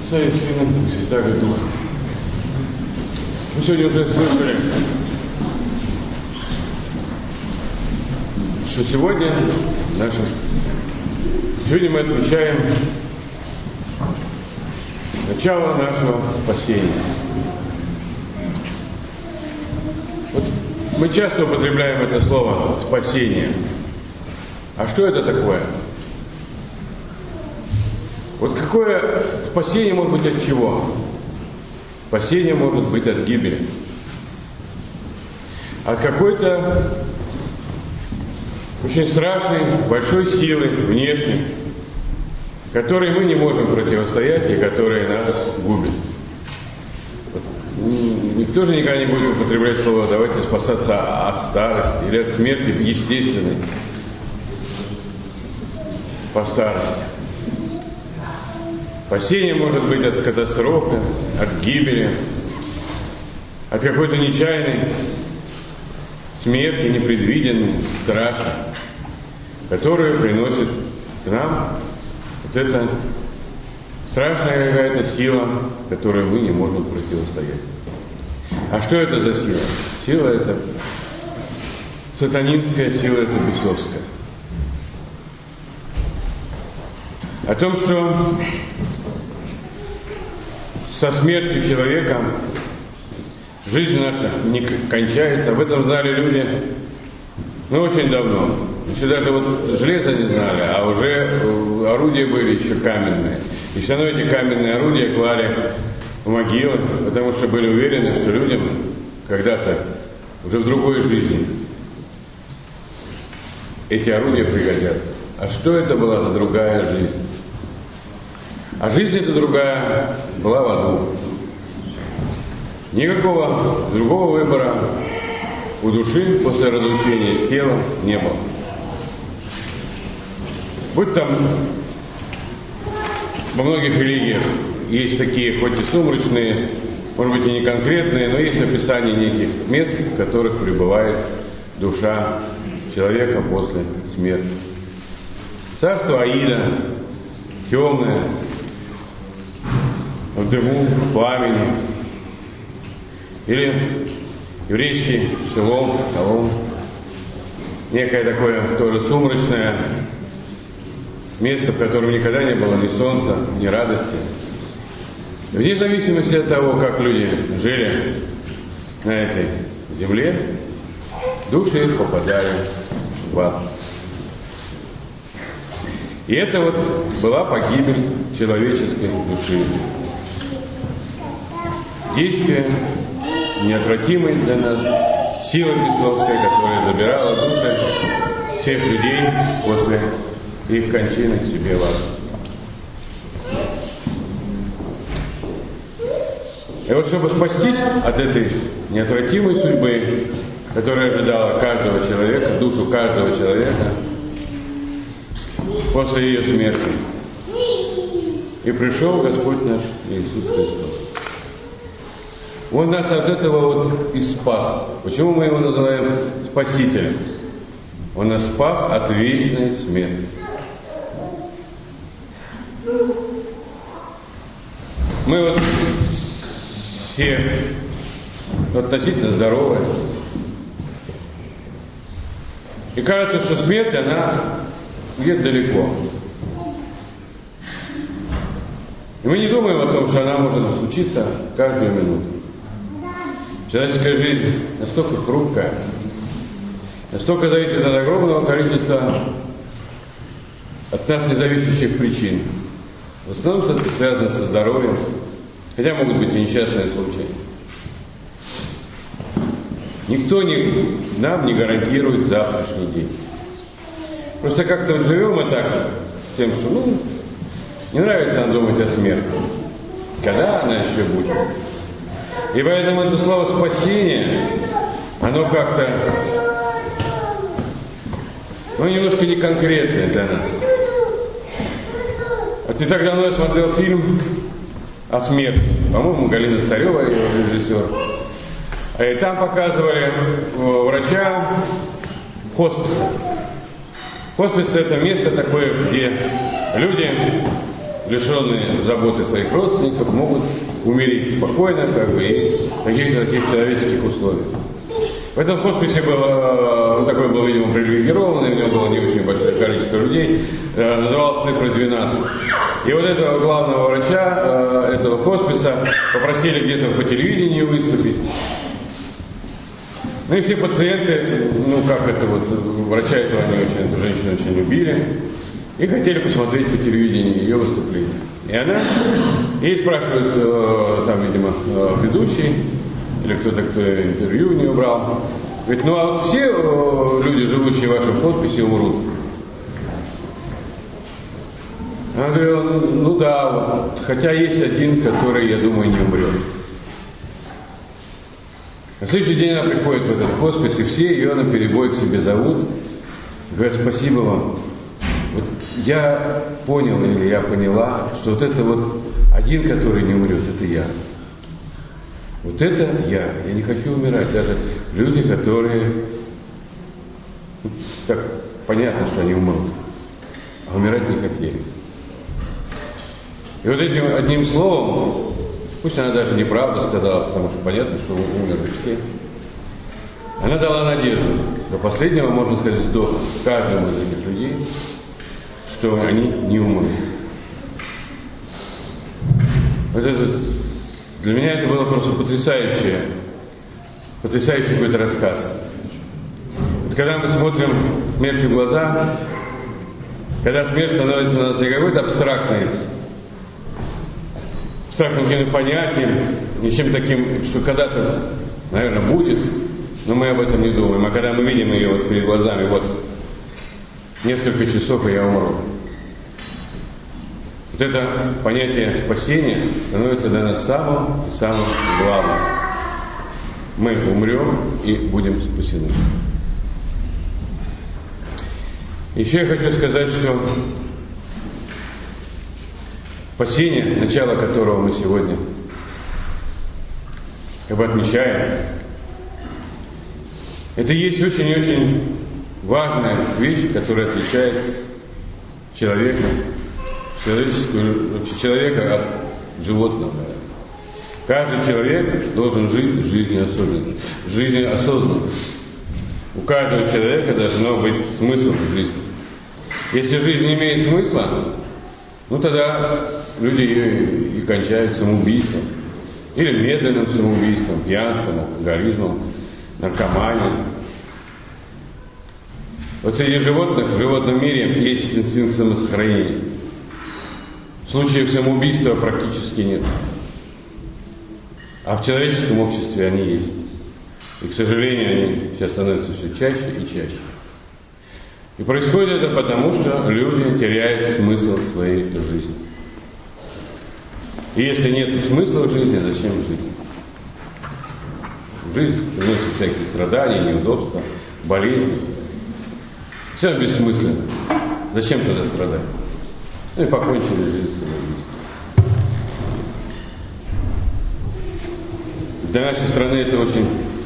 Отца и Сына и Святаго Духа. Мы сегодня уже слышали, что сегодня мы отмечаем начало нашего спасения. Вот мы часто употребляем это слово «спасение». А что это такое? Вот какое спасение может быть от чего? Спасение может быть от гибели. От какой-то очень страшной, большой силы внешней, которой мы не можем противостоять и которая нас губит. Никто же никогда не будет употреблять слово «давайте спасаться от старости» или от смерти естественной по старости. Спасение может быть от катастрофы, от гибели, от какой-то нечаянной смерти, непредвиденной, страшной, которую приносит к нам вот эта страшная какая-то сила, которой мы не можем противостоять. А что это за сила? Сила это сатанинская, сила это бесовская. О том, что со смертью человека жизнь наша не кончается. Об этом знали люди, очень давно. Еще даже железо не знали, а уже орудия были еще каменные. И все равно эти каменные орудия клали в могилы, потому что были уверены, что людям когда-то, уже в другой жизни, эти орудия пригодятся. А что это была за другая жизнь? А жизнь эта другая была в аду. Никакого другого выбора у души после разлучения с телом не было. Будь там во многих религиях есть такие, хоть и сумрачные, может быть и не конкретные, но есть описание неких мест, в которых пребывает душа человека после смерти. Царство Аида, темное, в дыму, в пламени. Или еврейский Шалом, некое такое тоже сумрачное место, в котором никогда не было ни солнца, ни радости. Вне зависимости от того, как люди жили на этой земле, души их попадали в ад. И это была погибель человеческой души. Действие неотвратимой для нас силы бесовской, которая забирала души всех людей после их кончины к себе в ад. И чтобы спастись от этой неотвратимой судьбы, которая ожидала каждого человека, душу каждого человека после ее смерти, и пришел Господь наш Иисус Христос. Он нас от этого и спас. Почему мы его называем Спасителем? Он нас спас от вечной смерти. Мы все относительно здоровые. И кажется, что смерть, она где-то далеко. И мы не думаем о том, что она может случиться каждую минуту. Человеческая жизнь настолько хрупкая, настолько зависит от огромного количества от нас независящих причин. В основном это связано со здоровьем, хотя могут быть и несчастные случаи. Никто нам не гарантирует завтрашний день. Просто как-то живем мы так, с тем, что не нравится нам думать о смерти. Когда она еще будет? И поэтому это слово «спасение», оно как-то, немножко не конкретное для нас. Не так давно я смотрел фильм о смерти. По-моему, Галина Царева, ее режиссер. И там показывали врача хосписа. Хоспис – это место такое, где люди лишенные заботы своих родственников, могут умереть спокойно, и в таких человеческих условиях. В этом хосписе он такой был, видимо, привилегированный, у него было не очень большое количество людей, называлась цифра 12. И вот этого главного врача этого хосписа попросили где-то по телевидению выступить. Ну и все пациенты, врача этого они очень, эту женщину очень любили и хотели посмотреть по телевидению ее выступление. И ей спрашивают, там, видимо, ведущий, или кто-то, кто интервью у нее брал, говорит, ну а вот все люди, живущие в вашем хосписе, умрут? Она говорила, ну да, вот, хотя есть один, который, я думаю, не умрет. На следующий день она приходит в этот хоспис, и все ее наперебой к себе зовут, говорят, спасибо вам. Вот я понял, или я поняла, что вот это вот один, который не умрет, это я. Вот это я не хочу умирать. Даже люди, которые, так понятно, что они умрут, а умирать не хотели. И вот этим одним словом, пусть она даже неправду сказала, потому что понятно, что умерли все, она дала надежду до последнего, можно сказать, вдоха каждому из этих людей, что они не умрут. Вот для меня это было просто потрясающий какой-то рассказ. Вот когда мы смотрим смерти в глаза, когда смерть становится у нас не какой-то абстрактным каким-то понятием, ничем таким, что когда-то, наверное, будет, но мы об этом не думаем. А когда мы видим ее вот перед глазами, вот несколько часов, и я умру. Вот это понятие спасения становится для нас самым главным. Мы умрем и будем спасены. Еще я хочу сказать, что спасение, начало которого мы сегодня отмечаем, это есть очень и очень важная вещь, которая отличает человека от животного. Каждый человек должен жить жизнью осознанно. У каждого человека должен быть смысл в жизни. Если жизнь не имеет смысла, тогда люди и кончают самоубийством. Или медленным самоубийством, пьянством, алкоголизмом, наркоманией. Вот среди животных, в животном мире есть инстинкт самосохранения. Случаев самоубийства практически нет. А в человеческом обществе они есть. И, к сожалению, они сейчас становятся все чаще и чаще. И происходит это потому, что люди теряют смысл своей жизни. И если нет смысла в жизни, зачем жить? Жизнь приносит всякие страдания, неудобства, болезни. Все бессмысленно. Зачем тогда страдать? И покончили жизнь самоубийством. Для нашей страны это очень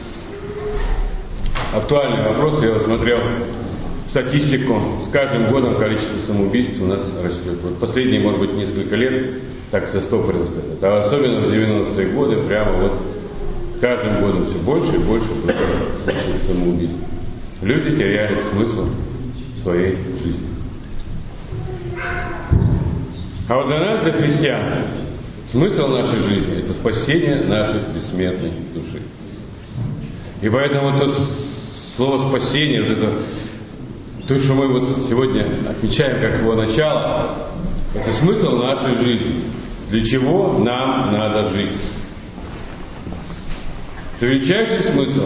актуальный вопрос. Я смотрел статистику. С каждым годом количество самоубийств у нас растет. Вот последние, может быть, несколько лет так застопорился этот. А особенно в 90-е годы прямо вот каждым годом все больше и больше случаев самоубийств. Люди теряли смысл своей жизни. А вот для нас, для христиан, смысл нашей жизни – это спасение нашей бессмертной души. И поэтому то слово «спасение», вот это, то, что мы вот сегодня отмечаем как его начало, это смысл нашей жизни. Для чего нам надо жить? Это величайший смысл,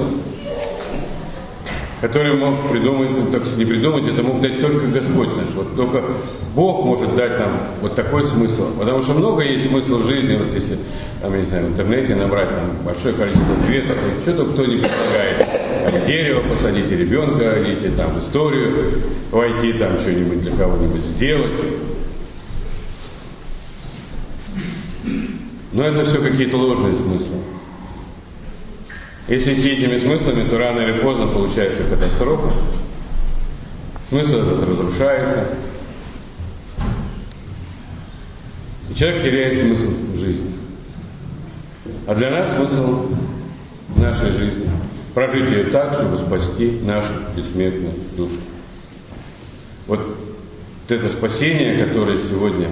который мог придумать, так не придумать, это мог дать только Господь наш. Вот только Бог может дать нам вот такой смысл. Потому что много есть смыслов в жизни, вот если там, не знаю, в интернете набрать там большое количество ответов, что-то кто не предлагает. Дерево посадить, ребенка родить, там в историю войти, там что-нибудь для кого-нибудь сделать. Но это все какие-то ложные смыслы. Если идти этими смыслами, то рано или поздно получается катастрофа. Смысл этот разрушается. И человек теряет смысл жизни. А для нас смысл нашей жизни – прожить ее так, чтобы спасти нашу бессмертную душу. Вот это спасение, которое сегодня,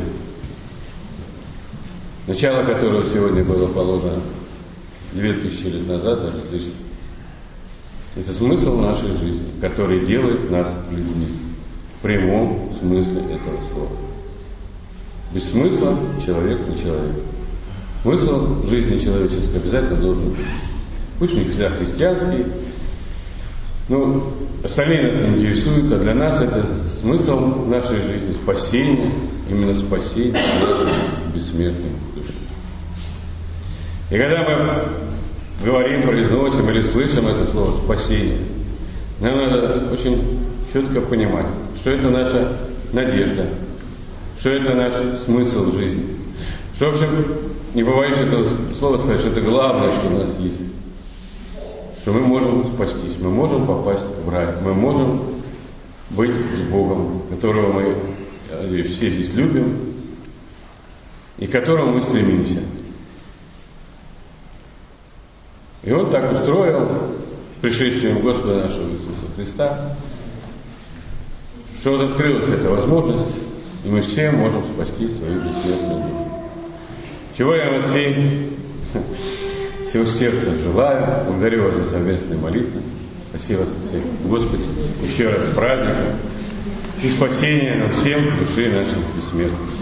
начало которого сегодня было положено 2000 лет назад, даже слишком, это смысл нашей жизни, который делает нас людьми. В прямом смысле этого слова. Без смысла человек не человек. Смысл жизни человеческой обязательно должен быть. Пусть не всегда христианский, но остальные нас не интересуют, а для нас это смысл нашей жизни, спасение, именно спасение нашей бессмертной души. И когда мы говорим, произносим или слышим это слово «спасение», нам надо очень четко понимать, что это наша надежда, что это наш смысл жизни. Что, в общем, не побоюсь этого слова сказать, что это главное, что у нас есть. Что мы можем спастись, мы можем попасть в рай, мы можем быть с Богом, которого мы, я надеюсь, все здесь любим и к которому мы стремимся. И Он так устроил пришествием Господа нашего Иисуса Христа, что вот открылась эта возможность, и мы все можем спасти свою бессмертную душу. Чего я вам от всего сердца желаю. Благодарю вас за совместные молитвы. Спасибо всем, Господи, еще раз с праздником и спасения нам всем души наших бессмертных.